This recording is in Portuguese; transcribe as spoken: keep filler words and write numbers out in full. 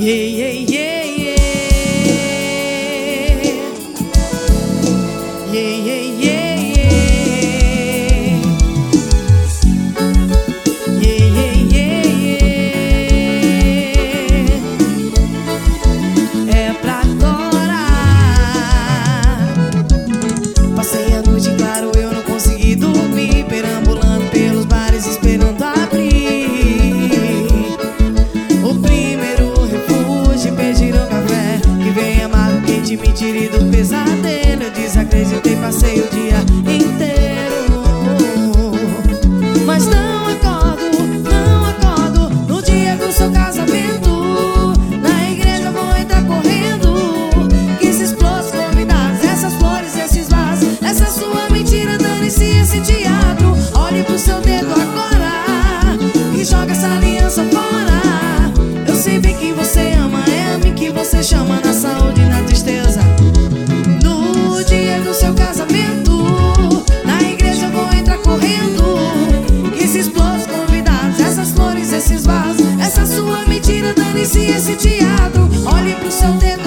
Yeah, yeah, yeah, yeah. Yeah, yeah, yeah, yeah. Yeah, yeah, yeah, yeah. É pra agora. Passei a noite, claro, eu não consegui dormir, perambulando pelos bares, esperando abrir. O primeiro refúgio, pediram café, que vem amargo, quente, me tire do pesadelo. Eu desacreditei, passei o dia inteiro, mas não acordo, não acordo no dia do seu casamento. Na igreja vou entrar correndo, que se explode os convidados, essas flores, esses vasos, essa sua mentira, dane-se esse teatro. Olhe pro seu dedo agora e joga essa aliança fora. Eu sei bem que você ama, é a mim que você chama, na saúde e na tristeza. No dia do seu casamento, na igreja eu vou entrar correndo, que se explode os convidados, essas flores, esses vasos, essa sua mentira, dane-se esse teatro. Olhe pro seu dedo